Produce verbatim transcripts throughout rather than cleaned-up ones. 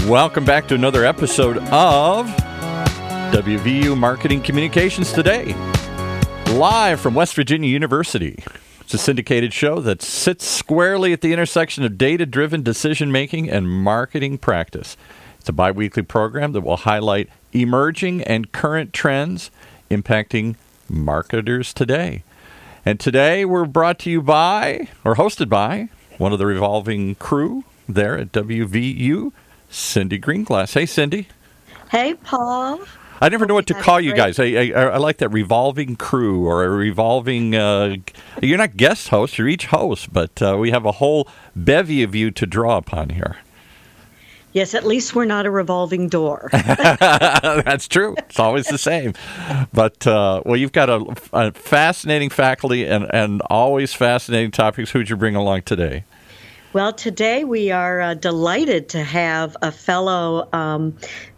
Welcome back to another episode of W V U Marketing Communications Today, live from West Virginia University. It's a syndicated show that sits squarely at the intersection of data-driven decision-making and marketing practice. It's a bi-weekly program that will highlight emerging and current trends impacting marketers today. And today we're brought to you by, or hosted by, one of the revolving crew there at W V U, Cindy Greenglass. Hey, Cindy. Hey, Paul. I never know what to call you guys. I, I I like that revolving crew or a revolving. Uh, you're not guest hosts; you're each host, but uh, we have a whole bevy of you to draw upon here. Yes, at least we're not a revolving door. That's true. It's always the same. But uh, well, you've got a, a fascinating faculty and and always fascinating topics. Who'd you bring along today? Well, today we are uh, delighted to have a fellow um,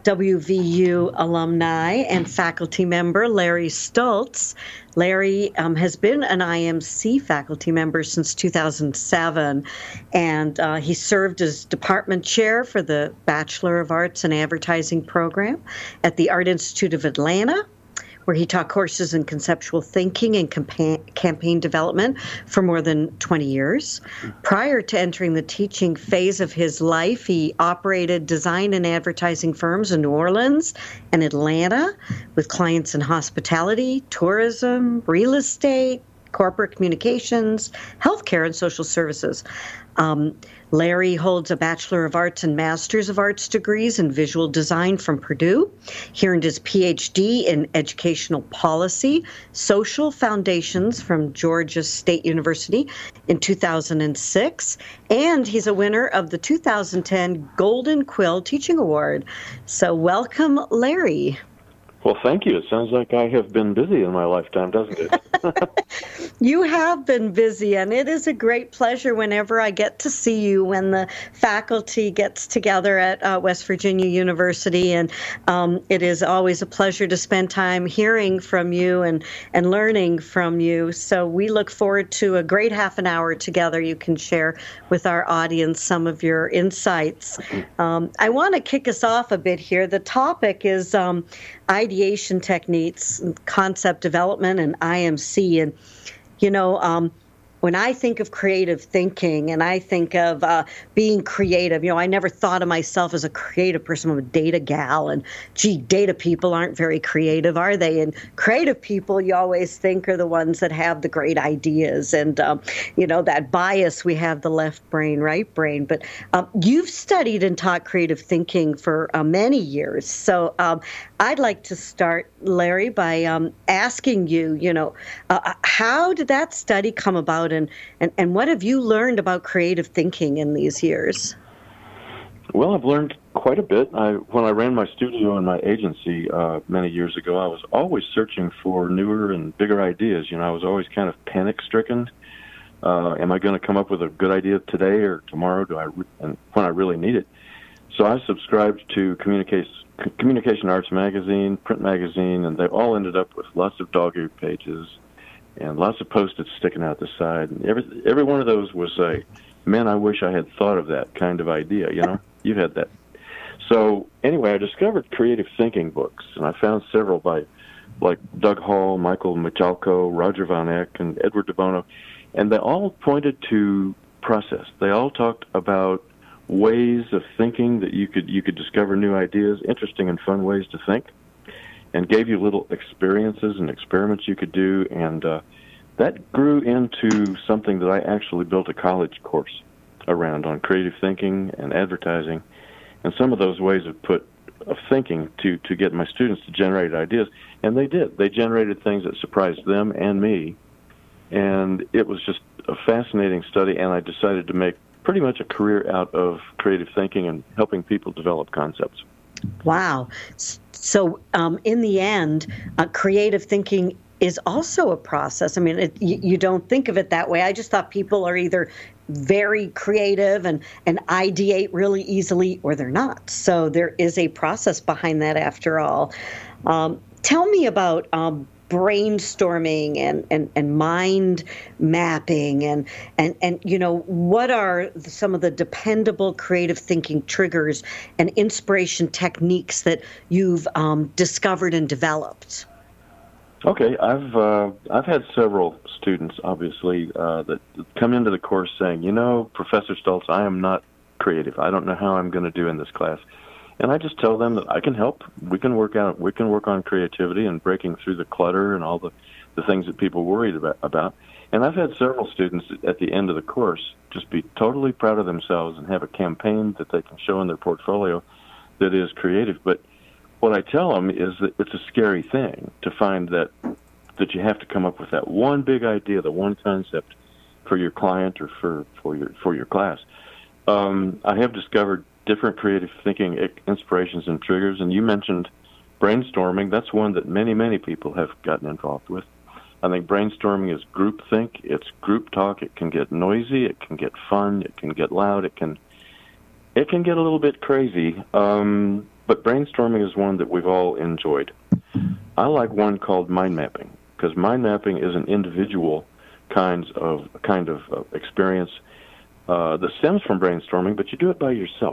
W V U alumni and faculty member, Larry Stultz. Larry um, has been an I M C faculty member since two thousand seven, and uh, he served as department chair for the Bachelor of Arts in Advertising program at the Art Institute of Atlanta, where he taught courses in conceptual thinking and campaign, campaign development for more than twenty years. Prior to entering the teaching phase of his life, he operated design and advertising firms in New Orleans and Atlanta with clients in hospitality, tourism, real estate, corporate communications, healthcare, and social services. Um, Larry holds a Bachelor of Arts and Masters of Arts degrees in visual design from Purdue. He earned his P H D in educational policy, social foundations from Georgia State University in two thousand six, and he's a winner of the two thousand ten Golden Quill Teaching Award. So welcome, Larry. Well, thank you. It sounds like I have been busy in my lifetime, doesn't it? You have been busy, and it is a great pleasure whenever I get to see you when the faculty gets together at uh, West Virginia University, and um, it is always a pleasure to spend time hearing from you and, and learning from you. So we look forward to a great half an hour together. You can share with our audience some of your insights. Um, I want to kick us off a bit here. The topic is um, ideation techniques, concept development, and I M C. And, you know, um, when I think of creative thinking and I think of uh, being creative, you know, I never thought of myself as a creative person. I'm a data gal, and gee, data people aren't very creative, are they? And creative people, you always think, are the ones that have the great ideas. And, um, you know, that bias, we have the left brain, right brain. But um, you've studied and taught creative thinking for uh, many years. So um, I'd like to start, Larry, by um, asking you, you know, uh, how did that study come about? And, and, and what have you learned about creative thinking in these years? Well, I've learned quite a bit. I, when I ran my studio and my agency uh, many years ago, I was always searching for newer and bigger ideas. You know, I was always kind of panic-stricken. Uh, am I going to come up with a good idea today or tomorrow? Do I re- and when I really need it? So I subscribed to Communication Communication Arts Magazine, print magazine, and they all ended up with lots of dog-eared pages and lots of Post-its sticking out the side. And every every one of those was a, man, I wish I had thought of that kind of idea, you know? You've had that. So anyway, I discovered creative thinking books, and I found several by, like Doug Hall, Michael Michalko, Roger Von Eck, and Edward de Bono, and they all pointed to process. They all talked about ways of thinking that you could you could discover new ideas, interesting and fun ways to think, and gave you little experiences and experiments you could do, and uh, that grew into something that I actually built a college course around on creative thinking and advertising, and some of those ways of put of thinking to to get my students to generate ideas, and they did. They generated things that surprised them and me, and it was just a fascinating study, and I decided to make pretty much a career out of creative thinking and helping people develop concepts. Wow. So um, in the end, uh, creative thinking is also a process. I mean, it, you, you don't think of it that way. I just thought people are either very creative and, and ideate really easily, or they're not. So there is a process behind that after all. Um, tell me about um, brainstorming and, and, and mind mapping and, and, and, you know, what are some of the dependable creative thinking triggers and inspiration techniques that you've um, discovered and developed? Okay, I've uh, I've had several students, obviously, uh, that come into the course saying, you know, Professor Stultz, I am not creative. I don't know how I'm going to do in this class. And I just tell them that I can help. We can work out. We can work on creativity and breaking through the clutter and all the, the things that people worried about, about. And I've had several students at the end of the course just be totally proud of themselves and have a campaign that they can show in their portfolio that is creative. But what I tell them is that it's a scary thing to find that that you have to come up with that one big idea, the one concept for your client or for, for your for your class. Um, I have discovered different creative thinking inspirations and triggers, and you mentioned brainstorming. That's one that many, many people have gotten involved with. I think brainstorming is group think. It's group talk. It can get noisy. It can get fun. It can get loud. It can it can get a little bit crazy. Um, but brainstorming is one that we've all enjoyed. I like one called mind mapping, because mind mapping is an individual kinds of kind of uh, experience uh, that stems from brainstorming, but you do it by yourself.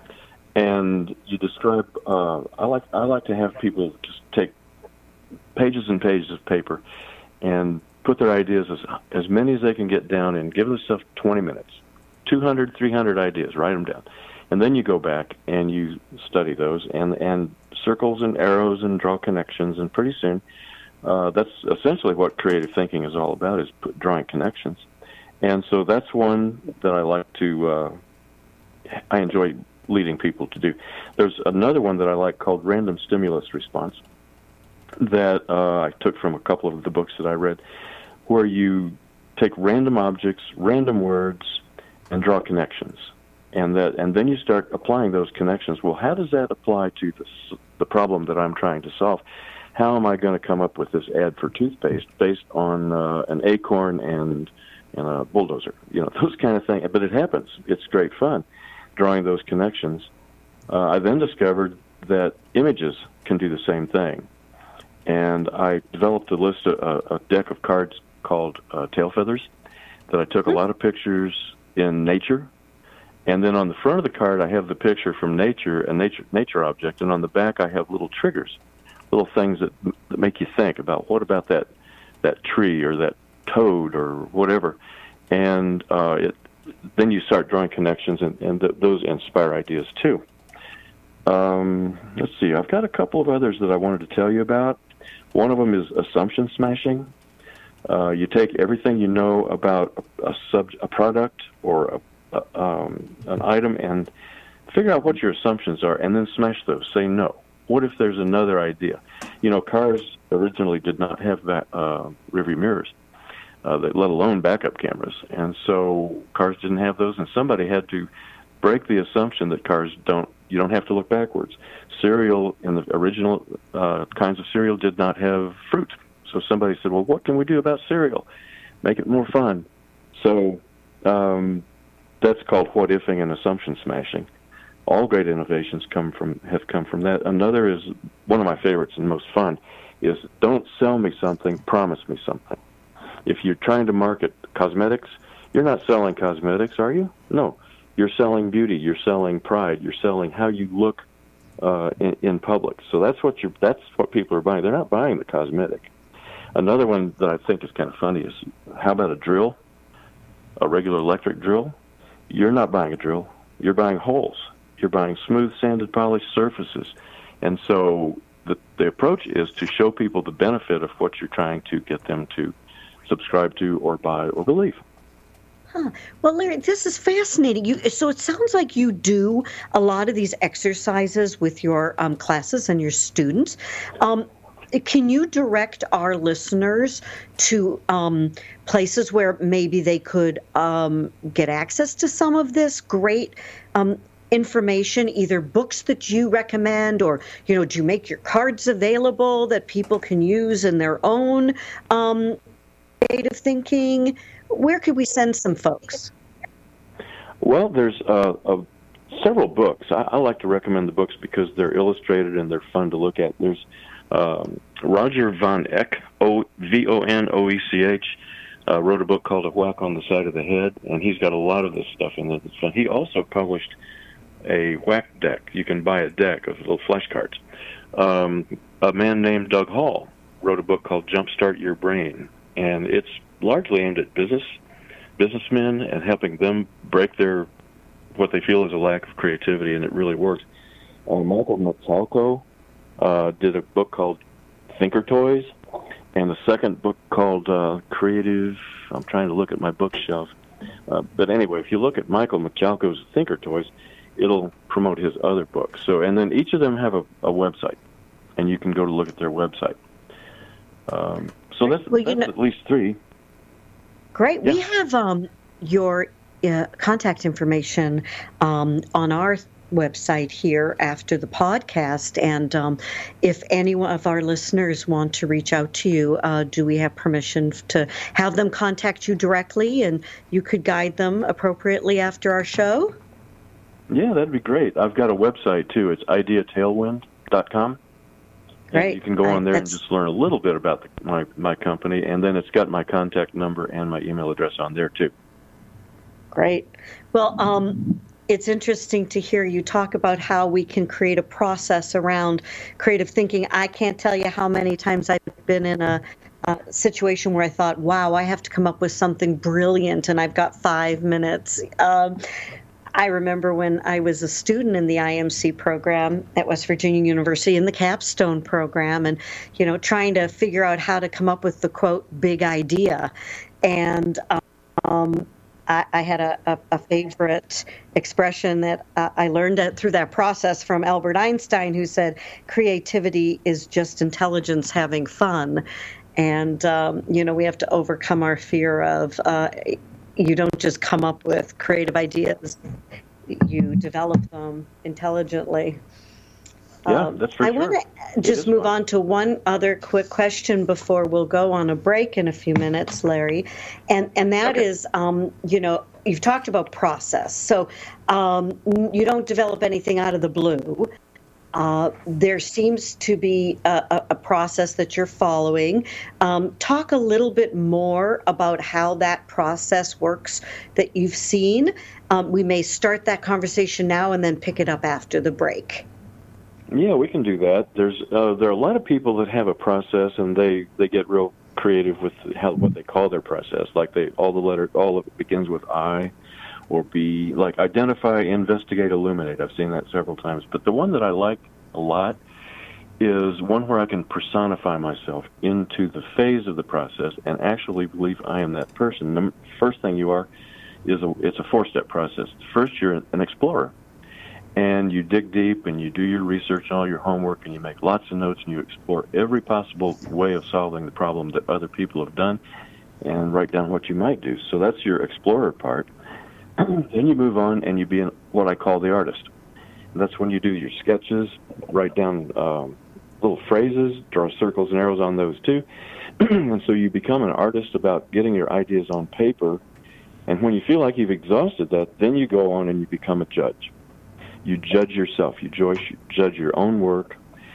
And you describe. Uh, I like. I like to have people just take pages and pages of paper and put their ideas as as many as they can get down and give themselves twenty minutes, two hundred, three hundred ideas. Write them down, and then you go back and you study those and and circles and arrows and draw connections. And pretty soon, uh, that's essentially what creative thinking is all about: is put, drawing connections. And so that's one that I like to. Uh, I enjoy leading people to do. There's another one that I like called random stimulus response that uh, I took from a couple of the books that I read, where you take random objects, random words, and draw connections. And that, and then you start applying those connections. Well, how does that apply to the, the problem that I'm trying to solve? How am I going to come up with this ad for toothpaste based on uh, an acorn and, and a bulldozer? You know, those kind of things. But it happens. It's great fun drawing those connections. Uh, I then discovered that images can do the same thing. And I developed a list, of, a, a deck of cards called uh, Tail Feathers, that I took a lot of pictures in nature. And then on the front of the card, I have the picture from nature, a nature nature object. And on the back, I have little triggers, little things that, that make you think about, what about that, that tree or that toad or whatever. And uh, it then you start drawing connections, and, and th- those inspire ideas too. Um, let's see. I've got a couple of others that I wanted to tell you about. One of them is assumption smashing. Uh, you take everything you know about a, a, sub, a product or a, a, um, an item and figure out what your assumptions are, and then smash those. Say no. What if there's another idea? You know, cars originally did not have that, uh, rearview mirrors. Uh, let alone backup cameras. And so cars didn't have those, and somebody had to break the assumption that cars don't, you don't have to look backwards. Cereal, in the original uh, kinds of cereal, did not have fruit. So somebody said, well, what can we do about cereal? Make it more fun. So um, that's called what-ifing and assumption smashing. All great innovations come from have come from that. Another is, one of my favorites and most fun, is don't sell me something, promise me something. If you're trying to market cosmetics, you're not selling cosmetics, are you? No. You're selling beauty. You're selling pride. You're selling how you look uh, in, in public. So that's what you're. That's what people are buying. They're not buying the cosmetic. Another one that I think is kind of funny is, how about a drill, a regular electric drill? You're not buying a drill. You're buying holes. You're buying smooth, sanded, polished surfaces. And so the the approach is to show people the benefit of what you're trying to get them to subscribe to or buy or believe. Huh. Well, Larry, this is fascinating. You, so it sounds like you do a lot of these exercises with your um, classes and your students. Um, can you direct our listeners to um, places where maybe they could um, get access to some of this great um, information, either books that you recommend, or, you know, do you make your cards available that people can use in their own um creative thinking? Where could we send some folks? Well, there's uh, uh, several books. I, I like to recommend the books because they're illustrated and they're fun to look at. There's um, Roger Von Eck, O V O N O E C H, uh, wrote a book called A Whack on the Side of the Head, and he's got a lot of this stuff in it. It's fun. He also published a whack deck. You can buy a deck of little flashcards. Um, a man named Doug Hall wrote a book called Jumpstart Your Brain, and it's largely aimed at business businessmen and helping them break their what they feel is a lack of creativity, and it really works. Uh, Michael Michalko uh, did a book called Thinker Toys, and the second book called uh, Creative. I'm trying to look at my bookshelf, uh, but anyway, if you look at Michael Michalko's Thinker Toys, it'll promote his other books. So, and then each of them have a, a website, and you can go to look at their website. Um, so that's, well, that's know, at least three. Great. Yeah. We have um, your uh, contact information um, on our website here after the podcast, and um, if any of our listeners want to reach out to you, uh, do we have permission to have them contact you directly, and you could guide them appropriately after our show? Yeah, that'd be great. I've got a website, too. It's idea tailwind dot com. Great. You can go on there I, and just learn a little bit about the, my, my company, and then it's got my contact number and my email address on there, too. Great. Well, um, it's interesting to hear you talk about how we can create a process around creative thinking. I can't tell you how many times I've been in a Uh, situation where I thought, wow, I have to come up with something brilliant, and I've got five minutes. Um, I remember when I was a student in the I M C program at West Virginia University in the capstone program, and, you know, trying to figure out how to come up with the, quote, big idea. And um, I, I had a, a, a favorite expression that uh, I learned that through that process from Albert Einstein, who said, creativity is just intelligence having fun. And, um, you know, we have to overcome our fear of uh, you don't just come up with creative ideas, you develop them intelligently. Yeah, um, that's for I sure. want to just move fun. on to one other quick question before we'll go on a break in a few minutes, Larry. And, and that okay. is, um, you know, you've talked about process. So um, you don't develop anything out of the blue. Uh, there seems to be a, a process that you're following. Um, talk a little bit more about how that process works that you've seen. Um, we may start that conversation now and then pick it up after the break. Yeah, we can do that. There's uh, there are a lot of people that have a process, and they, they get real creative with how, what they call their process. Like they all the letter all of it begins with I. Or be like identify, investigate, illuminate. I've seen that several times. But the one that I like a lot is one where I can personify myself into the phase of the process and actually believe I am that person. The first thing you are is a, it's a four-step process. First, you're an explorer. And you dig deep and you do your research and all your homework and you make lots of notes and you explore every possible way of solving the problem that other people have done and write down what you might do. So that's your explorer part. Then you move on and you be an, what I call the artist. And that's when you do your sketches, write down um, little phrases, draw circles and arrows on those too. And so you become an artist about getting your ideas on paper. And when you feel like you've exhausted that, then you go on and you become a judge. You judge yourself. You judge, judge your own work.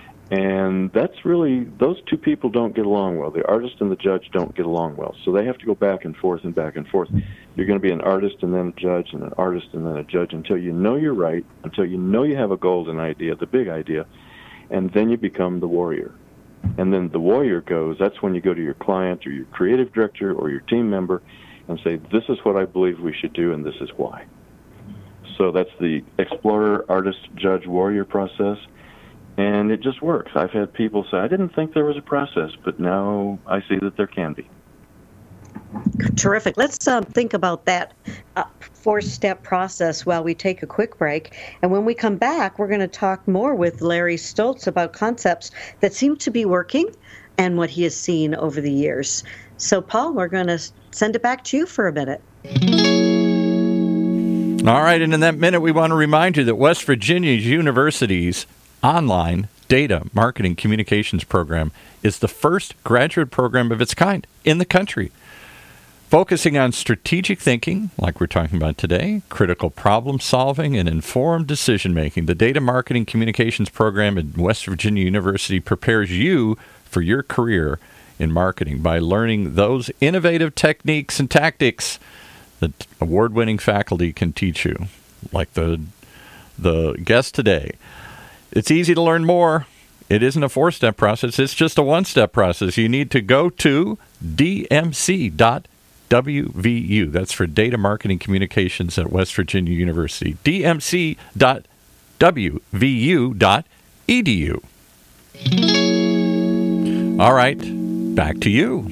And that's really, those two people don't get along well. The artist and the judge don't get along well. So they have to go back and forth and back and forth. You're going to be an artist and then a judge and an artist and then a judge until you know you're right, until you know you have a golden idea, the big idea, and then you become the warrior. And then the warrior goes, that's when you go to your client or your creative director or your team member and say, this is what I believe we should do and this is why. So that's the explorer, artist, judge, warrior process. And it just works. I've had people say, I didn't think there was a process, but now I see that there can be. Terrific. Let's um, think about that uh, four-step process while we take a quick break. And when we come back, we're going to talk more with Larry Stoltz about concepts that seem to be working and what he has seen over the years. So, Paul, we're going to send it back to you for a minute. All right, and in that minute, we want to remind you that West Virginia University's online data marketing communications program is the first graduate program of its kind in the country. Focusing on strategic thinking, like we're talking about today, critical problem solving, and informed decision making, the Data Marketing Communications program at West Virginia University prepares you for your career in marketing by learning those innovative techniques and tactics that award-winning faculty can teach you, like the the guest today. It's easy to learn more. It isn't a four-step process. It's just a one-step process. You need to go to d m c dot w v u. That's for Data Marketing Communications at West Virginia University. d m c dot w v u dot e d u. All right, back to you.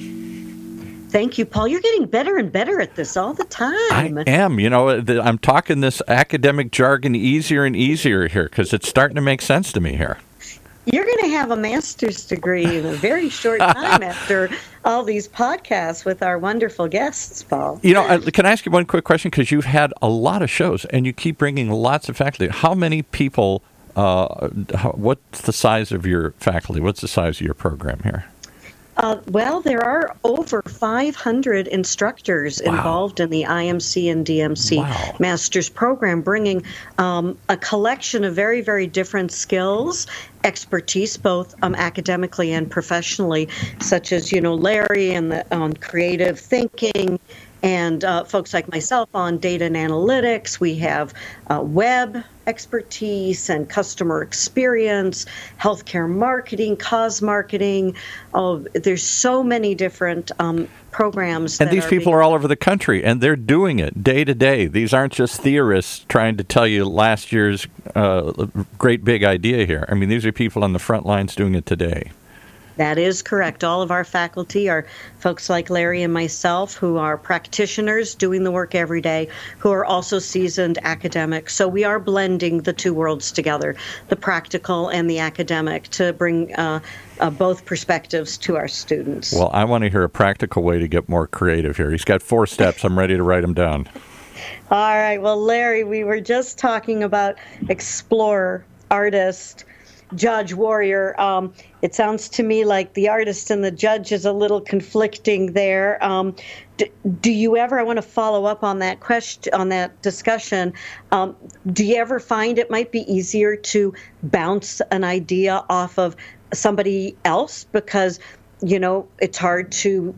Thank you, Paul. You're getting better and better at this all the time. I am. You know, I'm talking this academic jargon easier and easier here because it's starting to make sense to me here. You're going to have a master's degree in a very short time after all these podcasts with our wonderful guests, Paul. You know, can I ask you one quick question? Because you've had a lot of shows and you keep bringing lots of faculty. How many people, uh, what's the size of your faculty? What's the size of your program here? Uh, well, there are over five hundred instructors wow. involved in the I M C and D M C wow. Master's Program, bringing um, a collection of very, very different skills, expertise, both um, academically and professionally, such as, you know, Larry and the um, creative thinking, and uh, folks like myself on data and analytics. We have uh, web expertise and customer experience, healthcare marketing, cause marketing. Oh, there's so many different um, programs. And that these are people being- are all over the country, and they're doing it day to day. These aren't just theorists trying to tell you last year's uh, great big idea here. I mean, these are people on the front lines doing it today. That is correct. All of our faculty are folks like Larry and myself who are practitioners doing the work every day, who are also seasoned academics. So we are blending the two worlds together, the practical and the academic, to bring uh, uh, both perspectives to our students. Well, I want to hear a practical way to get more creative here. He's got four steps. I'm ready to write them down. All right. Well, Larry, we were just talking about explorer, artist, judge, warrior. Um, it sounds to me like the artist and the judge is a little conflicting there. Um, do, do you ever, I want to follow up on that question, on that discussion. Um, do you ever find it might be easier to bounce an idea off of somebody else because, you know, it's hard to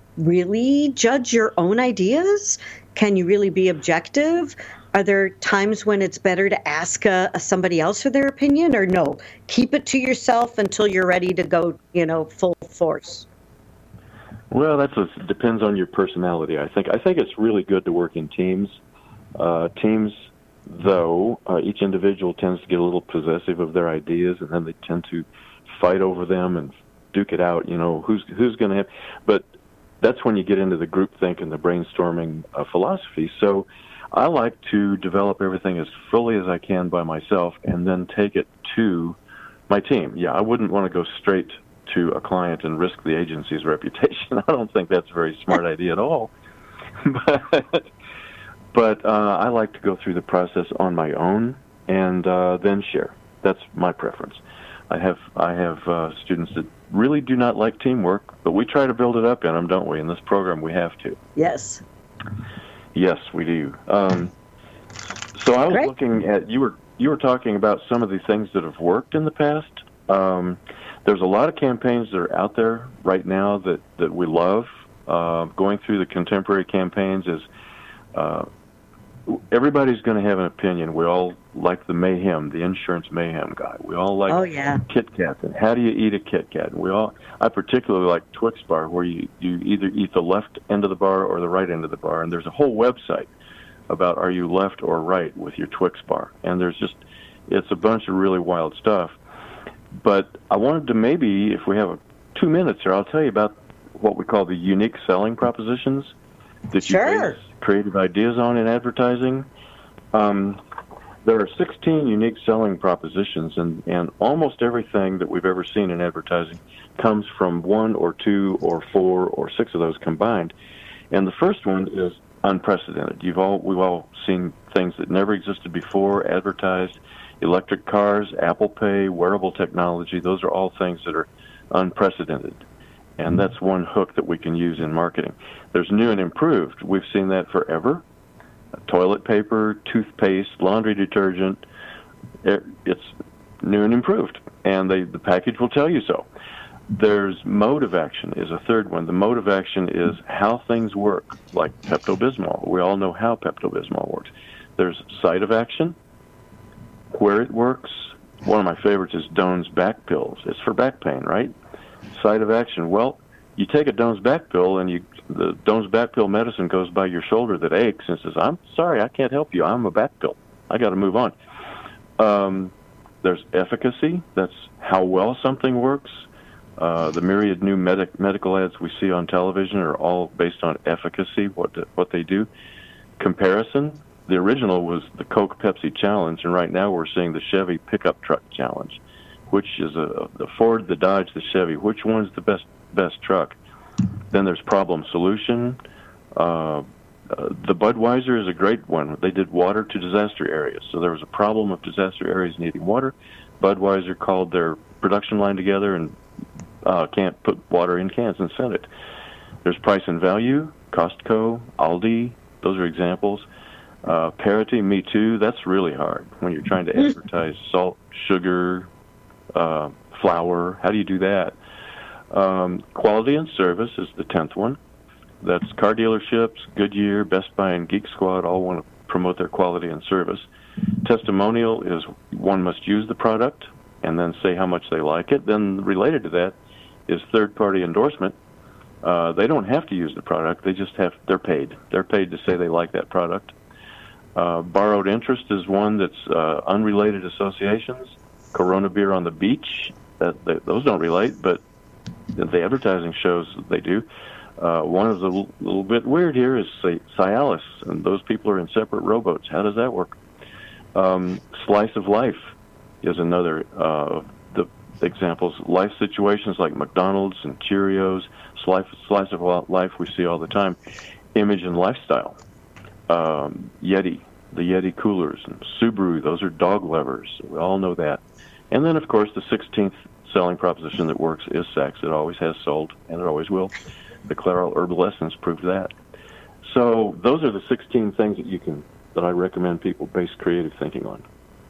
really judge your own ideas? Can you really be objective? Are there times when it's better to ask uh, somebody else for their opinion, or no, keep it to yourself until you're ready to go, you know, full force? Well, that depends on your personality, I think. I think it's really good to work in teams. Uh, teams, though, uh, each individual tends to get a little possessive of their ideas, and then they tend to fight over them and duke it out, you know, who's who's going to have. But that's when you get into the groupthink and the brainstorming uh, philosophy. So I like to develop everything as fully as I can by myself and then take it to my team. Yeah, I wouldn't want to go straight to a client and risk the agency's reputation. I don't think that's a very smart idea at all. But, but uh, I like to go through the process on my own and uh, then share. That's my preference. I have I have uh, students that really do not like teamwork, but we try to build it up in them, don't we? In this program, we have to. Yes. Yes, we do. Um, so I was Great. looking at, you were you were talking about some of the things that have worked in the past. Um, there's a lot of campaigns that are out there right now that, that we love. Uh, going through the contemporary campaigns is uh, everybody's going to have an opinion. We all like the mayhem, the insurance mayhem guy. We all like Oh, yeah. Kit Kat. And how do you eat a Kit Kat? And we all, I particularly like Twix bar, where you, you either eat the left end of the bar or the right end of the bar. And there's a whole website about are you left or right with your Twix bar. And there's just, it's a bunch of really wild stuff. But I wanted to maybe, if we have a, two minutes here, I'll tell you about what we call the unique selling propositions that Sure. you base creative ideas on in advertising. Um, there are sixteen unique selling propositions, and, and almost everything that we've ever seen in advertising comes from one or two or four or six of those combined. And the first one is unprecedented. You've all we've all seen things that never existed before advertised: electric cars, Apple Pay, wearable technology. Those are all things that are unprecedented. And that's one hook that we can use in marketing. There's new and improved. We've seen that forever. Toilet paper, toothpaste, laundry detergent. It's new and improved. And they, the package will tell you so. There's mode of action is a third one. The mode of action is how things work, like Pepto-Bismol. We all know how Pepto-Bismol works. There's site of action, where it works. One of my favorites is Doan's back pills. It's for back pain, right? Site of action. Well, you take a Doan's back pill, and you the Doan's back pill medicine goes by your shoulder that aches and says, "I'm sorry, I can't help you. I'm a back pill. I got to move on." Um, there's efficacy. That's how well something works. Uh, the myriad new medic, medical ads we see on television are all based on efficacy, what the, what they do. Comparison. The original was the Coke Pepsi Challenge, and right now we're seeing the Chevy Pickup Truck Challenge. Which is a, the Ford, the Dodge, the Chevy? Which one's the best best truck? Then there's problem solution. Uh, uh, the Budweiser is a great one. They did water to disaster areas. So there was a problem of disaster areas needing water. Budweiser called their production line together and uh, can't put water in cans and send it. There's price and value, Costco, Aldi. Those are examples. Uh, parity, Me Too. That's really hard when you're trying to advertise salt, sugar, uh, flour. How do you do that? Um, quality and service is the tenth one. That's car dealerships, Goodyear, Best Buy, and Geek Squad all want to promote their quality and service. Testimonial is one must use the product and then say how much they like it. Then related to that is third-party endorsement. Uh, they don't have to use the product. They just have, they're paid. They're paid to say they like that product. Uh, borrowed interest is one that's uh, unrelated associations. Corona beer on the beach, that, that those don't relate, but the advertising shows that they do. Uh, one is a little, little bit weird here is say, Cialis, and those people are in separate rowboats. How does that work? Um, slice of life is another uh, the examples. Life situations like McDonald's and Cheerios, slice, slice of life we see all the time. Image and lifestyle. Um, Yeti, the Yeti coolers, and Subaru, those are dog levers. We all know that. And then, of course, the sixteenth selling proposition that works is sex. It always has sold, and it always will. The Clairol Herbal Essence proved that. So those are the sixteen things that you can that I recommend people base creative thinking on.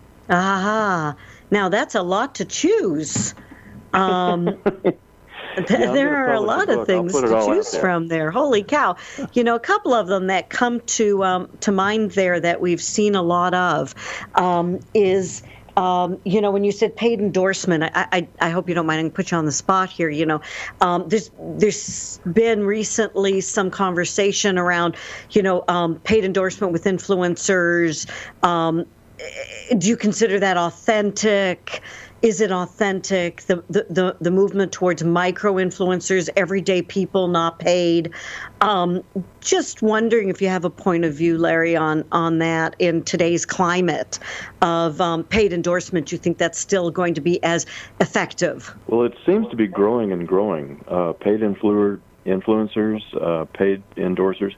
Ah, now that's a lot to choose. Um, Yeah, there are a lot of things to choose from there. Holy cow. You know, a couple of them that come to um, to mind there that we've seen a lot of um, is, um, you know, when you said paid endorsement, I, I, I hope you don't mind, I can put you on the spot here. You know, um, there's there's been recently some conversation around, you know, um, paid endorsement with influencers. Um, do you consider that authentic? Is it authentic? The, the, the, the movement towards micro-influencers, everyday people not paid. Um, just wondering if you have a point of view, Larry, on, on that in today's climate of um, paid endorsement. Do you think that's still going to be as effective? Well, it seems to be growing and growing. Uh, paid influ- influencers, uh, paid endorsers.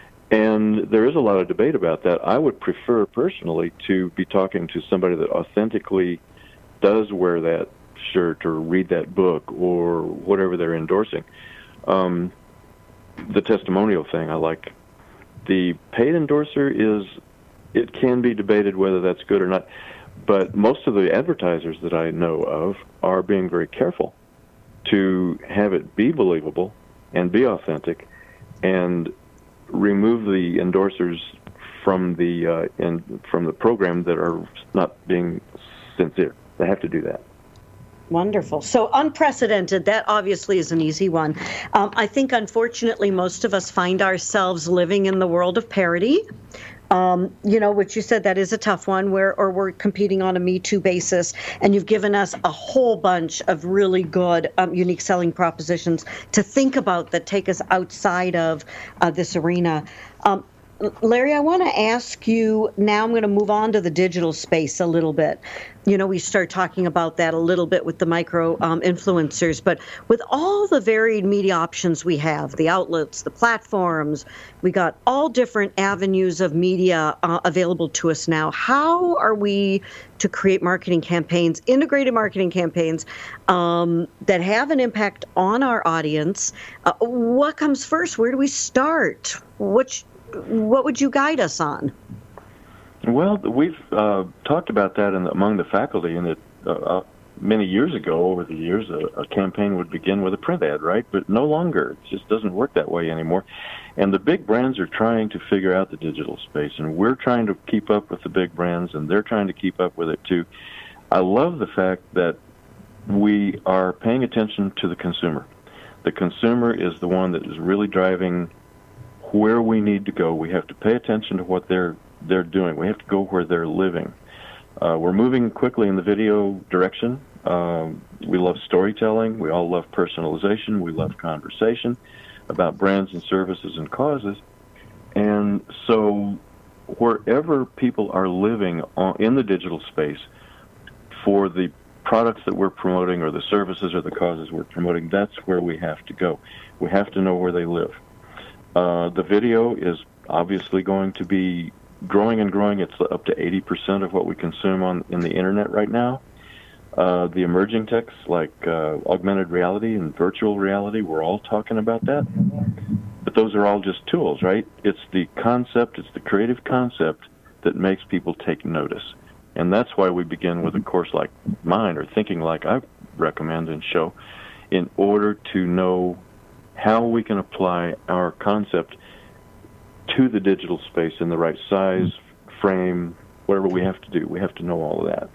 And there is a lot of debate about that. I would prefer personally to be talking to somebody that authentically does wear that shirt or read that book or whatever they're endorsing. Um, the testimonial thing I like. The paid endorser is, it can be debated whether that's good or not, but most of the advertisers that I know of are being very careful to have it be believable and be authentic and remove the endorsers from the uh, in, from the program that are not being sincere. They have to do that. Wonderful. So unprecedented, that obviously is an easy one. Um, I think, unfortunately, most of us find ourselves living in the world of parody, um, you know, which you said that is a tough one, where or we're competing on a Me Too basis. And you've given us a whole bunch of really good, um, unique selling propositions to think about that take us outside of uh, this arena. Um, Larry, I want to ask you now, I'm going to move on to the digital space a little bit. You know, we start talking about that a little bit with the micro um, influencers, but with all the varied media options we have, the outlets, the platforms, we got all different avenues of media uh, available to us now. How are we to create marketing campaigns, integrated marketing campaigns um, that have an impact on our audience? Uh, what comes first? Where do we start? Which What would you guide us on? Well, we've uh, talked about that in the, among the faculty, and it, uh, many years ago, over the years, a, a campaign would begin with a print ad, right? But no longer. It just doesn't work that way anymore. And the big brands are trying to figure out the digital space, and we're trying to keep up with the big brands, and they're trying to keep up with it too. I love the fact that we are paying attention to the consumer. The consumer is the one that is really driving where we need to go. We have to pay attention to what they're they're doing. We have to go where they're living. Uh, we're moving quickly in the video direction. Um, we love storytelling. We all love personalization. We love conversation about brands and services and causes. And so wherever people are living on, in the digital space, for the products that we're promoting or the services or the causes we're promoting, that's where we have to go. We have to know where they live. Uh, the video is obviously going to be growing and growing. It's up to eighty percent of what we consume on in the internet right now. Uh, the emerging techs like uh, augmented reality and virtual reality, we're all talking about that. But those are all just tools, right? It's the concept, it's the creative concept that makes people take notice. And that's why we begin with a course like mine, or Thinking Like I recommend and show, in order to know how we can apply our concept to the digital space in the right size, frame, whatever we have to do. We have to know all of that.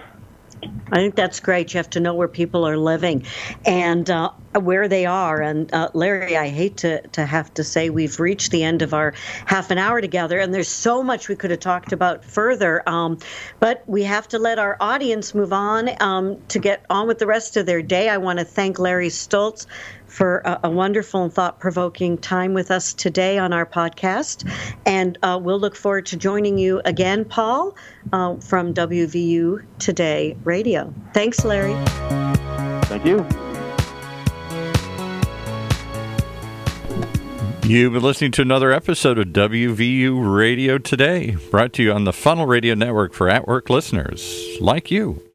I think that's great. You have to know where people are living and uh, where they are. And uh, Larry, I hate to, to have to say we've reached the end of our half an hour together, and there's so much we could have talked about further. Um, but we have to let our audience move on um, to get on with the rest of their day. I want to thank Larry Stultz for a, a wonderful and thought-provoking time with us today on our podcast. And uh, we'll look forward to joining you again, Paul, uh, from W V U Today Radio. Thanks, Larry. Thank you. You've been listening to another episode of W V U Radio Today, brought to you on the Funnel Radio Network for at-work listeners like you.